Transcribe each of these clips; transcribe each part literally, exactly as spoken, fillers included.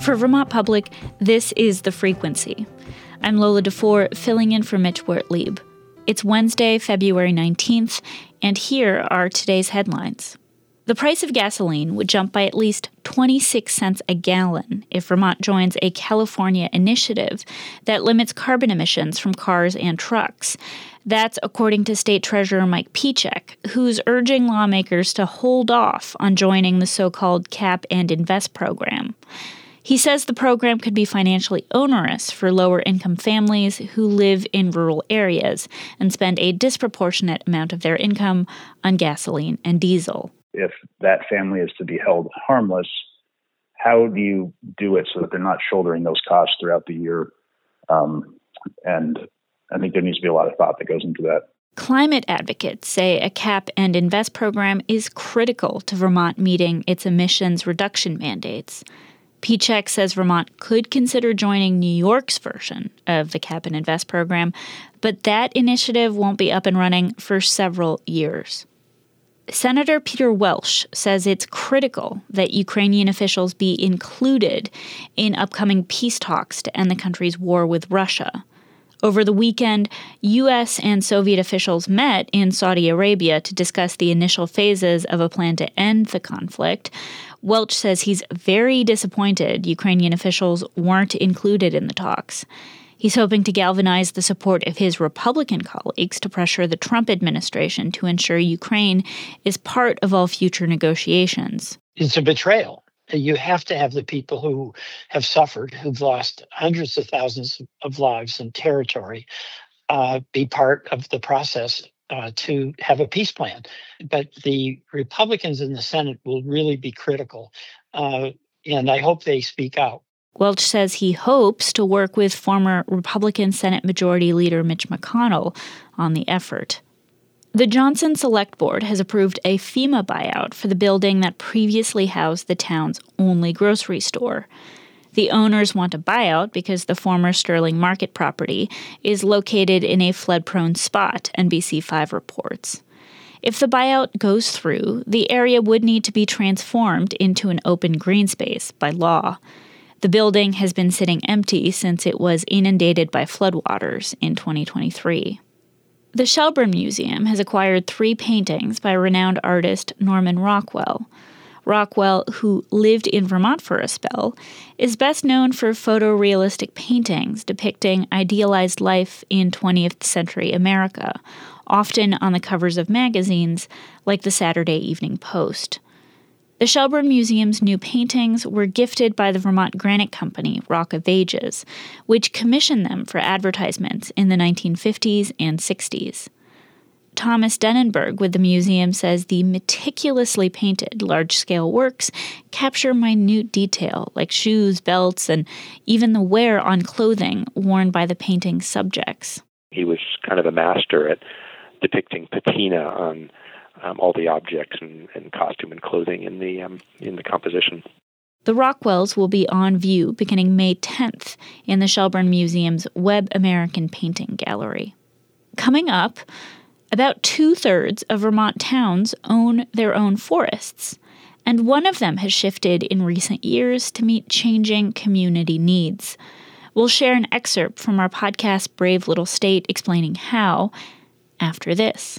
For Vermont Public, this is The Frequency. I'm Lola DeFore, filling in for Mitch Wertlieb. It's Wednesday, February nineteenth, and here are today's headlines. The price of gasoline would jump by at least twenty-six cents a gallon if Vermont joins a California initiative that limits carbon emissions from cars and trucks. That's according to State Treasurer Mike Pieciak, who's urging lawmakers to hold off on joining the so-called Cap and Invest program. He says the program could be financially onerous for lower-income families who live in rural areas and spend a disproportionate amount of their income on gasoline and diesel. If that family is to be held harmless, how do you do it so that they're not shouldering those costs throughout the year? Um, and I think there needs to be a lot of thought that goes into that. Climate advocates say a Cap and Invest program is critical to Vermont meeting its emissions reduction mandates. Pieciak says Vermont could consider joining New York's version of the Cap and Invest program, but that initiative won't be up and running for several years. Senator Peter Welch says it's critical that Ukrainian officials be included in upcoming peace talks to end the country's war with Russia. Over the weekend, U S and Soviet officials met in Saudi Arabia to discuss the initial phases of a plan to end the conflict. Welch says he's very disappointed Ukrainian officials weren't included in the talks. He's hoping to galvanize the support of his Republican colleagues to pressure the Trump administration to ensure Ukraine is part of all future negotiations. It's a betrayal. You have to have the people who have suffered, who've lost hundreds of thousands of lives and territory, uh, be part of the process uh, to have a peace plan. But the Republicans in the Senate will really be critical, uh, and I hope they speak out. Welch says he hopes to work with former Republican Senate Majority Leader Mitch McConnell on the effort. The Johnson Select Board has approved a FEMA buyout for the building that previously housed the town's only grocery store. The owners want a buyout because the former Sterling Market property is located in a flood-prone spot, N B C five reports. If the buyout goes through, the area would need to be transformed into an open green space by law. The building has been sitting empty since it was inundated by floodwaters in twenty twenty-three. The Shelburne Museum has acquired three paintings by renowned artist Norman Rockwell. Rockwell, who lived in Vermont for a spell, is best known for photorealistic paintings depicting idealized life in twentieth century America, often on the covers of magazines like the Saturday Evening Post. The Shelburne Museum's new paintings were gifted by the Vermont granite company Rock of Ages, which commissioned them for advertisements in the nineteen fifties and sixties. Thomas Denenberg with the museum says the meticulously painted large-scale works capture minute detail like shoes, belts, and even the wear on clothing worn by the painting's subjects. He was kind of a master at depicting patina on Um, all the objects and, and costume and clothing in the um, in the composition. The Rockwells will be on view beginning May tenth in the Shelburne Museum's Webb American Painting Gallery. Coming up, about two-thirds of Vermont towns own their own forests, and one of them has shifted in recent years to meet changing community needs. We'll share an excerpt from our podcast Brave Little State explaining how after this.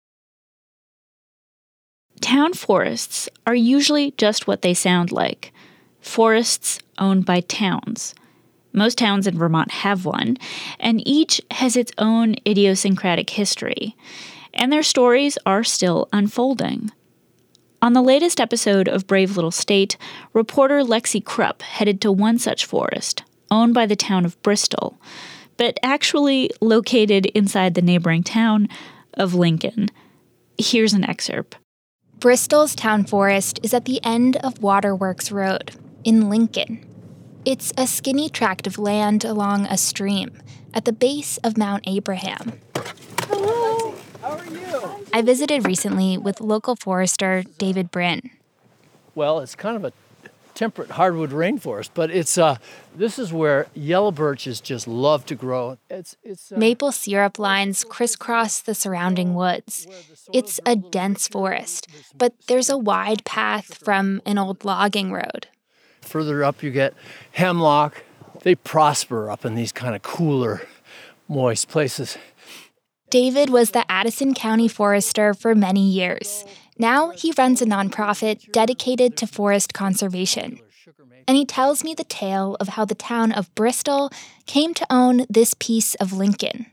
Town forests are usually just what they sound like. Forests owned by towns. Most towns in Vermont have one, and each has its own idiosyncratic history, and their stories are still unfolding. On the latest episode of Brave Little State, reporter Lexi Krupp headed to one such forest, owned by the town of Bristol, but actually located inside the neighboring town of Lincoln. Here's an excerpt. Bristol's town forest is at the end of Waterworks Road in Lincoln. It's a skinny tract of land along a stream at the base of Mount Abraham. Hello. How are you? I visited recently with local forester David Brin. Well, it's kind of a temperate hardwood rainforest, but it's uh, this is where yellow birches just love to grow. It's it's uh, Maple syrup lines crisscross the surrounding woods. It's a dense forest, but there's a wide path from an old logging road. further up you get hemlock. They prosper up in these kind of cooler, moist places. David was the Addison County forester for many years. Now he runs a nonprofit dedicated to forest conservation. And he tells me the tale of how the town of Bristol came to own this piece of Lincoln.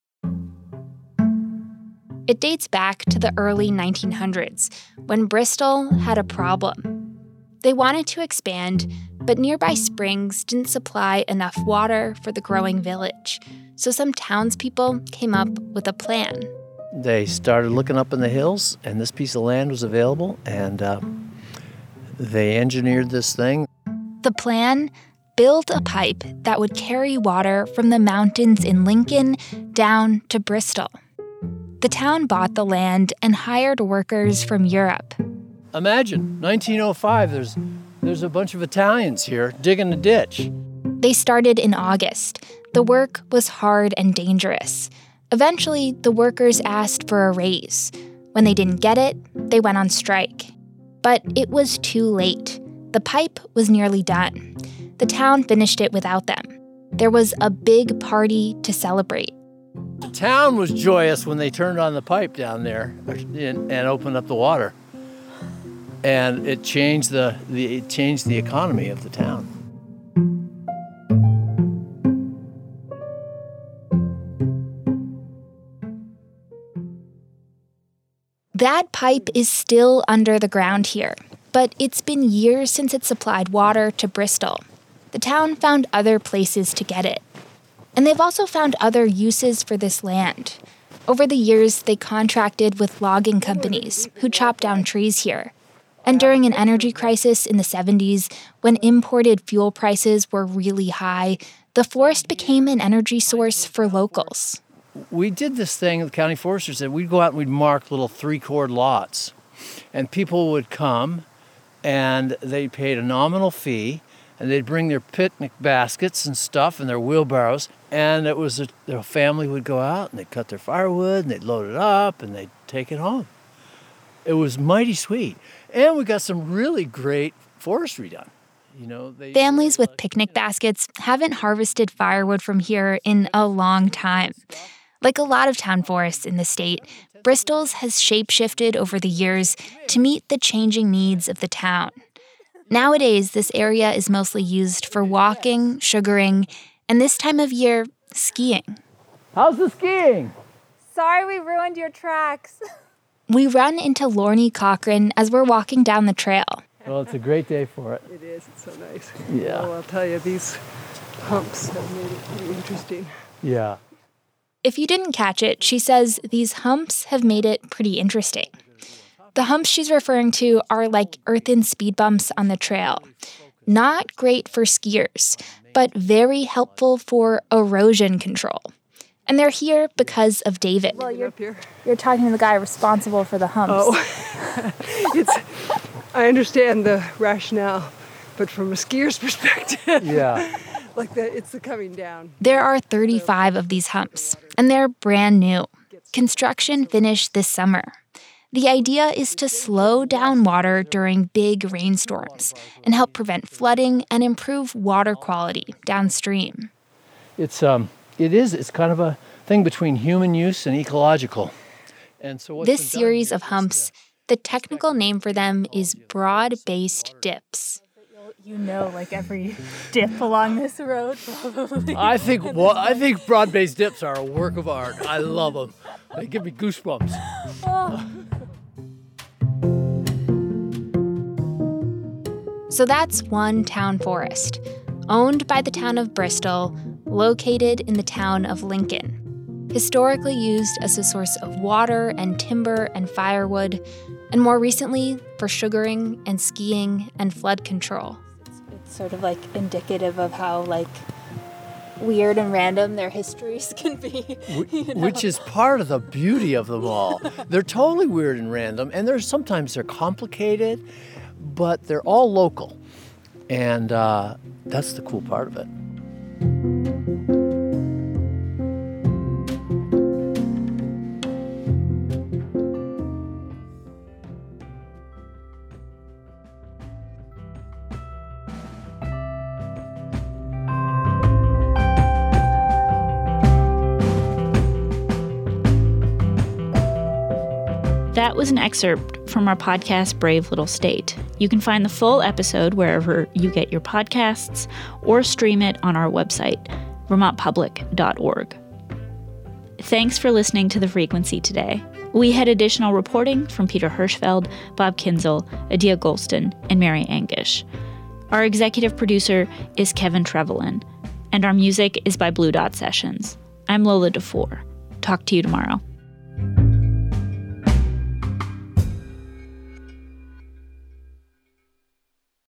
It dates back to the early nineteen hundreds, when Bristol had a problem. They wanted to expand, but nearby springs didn't supply enough water for the growing village. So some townspeople came up with a plan. They started looking up in the hills, and this piece of land was available, and uh, they engineered this thing. The plan? Build a pipe that would carry water from the mountains in Lincoln down to Bristol. The town bought the land and hired workers from Europe. Imagine, nineteen oh five, there's, there's a bunch of Italians here digging a ditch. They started in August. The work was hard and dangerous. Eventually, the workers asked for a raise. When they didn't get it, they went on strike. But it was too late. The pipe was nearly done. The town finished it without them. There was a big party to celebrate. The town was joyous when they turned on the pipe down there and, and opened up the water. And it changed the, the it changed the economy of the town. That pipe is still under the ground here, but it's been years since it supplied water to Bristol. The town found other places to get it. And they've also found other uses for this land. Over the years, they contracted with logging companies who chop down trees here. And during an energy crisis in the seventies, when imported fuel prices were really high, the forest became an energy source for locals. We did this thing, the county forester said, we'd go out and we'd mark little three-chord lots. And people would come, and they paid a nominal fee, and they'd bring their picnic baskets and stuff and their wheelbarrows. And it was a, their family would go out, and they'd cut their firewood, and they'd load it up, and they'd take it home. It was mighty sweet. And we got some really great forestry done. You know, they, Families with picnic baskets haven't harvested firewood from here in a long time. Like a lot of town forests in the state, Bristol's has shape-shifted over the years to meet the changing needs of the town. Nowadays, this area is mostly used for walking, sugaring, and this time of year, skiing. How's the skiing? Sorry we ruined your tracks. We run into Lorne Cochran as we're walking down the trail. Well, it's a great day for it. It is. It's so nice. Yeah. Oh, I'll tell you, these humps have made it pretty interesting. Yeah. If you didn't catch it, she says these humps have made it pretty interesting. The humps she's referring to are like earthen speed bumps on the trail. Not great for skiers, but very helpful for erosion control. And they're here because of David. Well, you're, you're talking to the guy responsible for the humps. Oh, it's. I understand the rationale, but from a skier's perspective, yeah, like the, it's the coming down. There are thirty-five of these humps, and they're brand new. Construction finished this summer. The idea is to slow down water during big rainstorms and help prevent flooding and improve water quality downstream. It's um, it is. It's kind of a thing between human use and ecological. And so this series of humps, the technical name for them is broad-based dips. You know, like every dip along this road, probably. I think well, I think broad-based dips are a work of art. I love them. They give me goosebumps. Oh. So that's one town forest, owned by the town of Bristol, located in the town of Lincoln. Historically used as a source of water and timber and firewood, and more recently for sugaring and skiing and flood control. It's, it's sort of like indicative of how like weird and random their histories can be. You know? Which is part of the beauty of them all. They're totally weird and random, and there's sometimes they're complicated, but they're all local. And uh, that's the cool part of it. That was an excerpt from our podcast, Brave Little State. You can find the full episode wherever you get your podcasts or stream it on our website, vermont public dot org. Thanks for listening to The Frequency today. We had additional reporting from Peter Hirschfeld, Bob Kinzel, Adia Golston, and Mary Angish. Our executive producer is Kevin Trevelyan, and our music is by Blue Dot Sessions. I'm Lola DeFore. Talk to you tomorrow.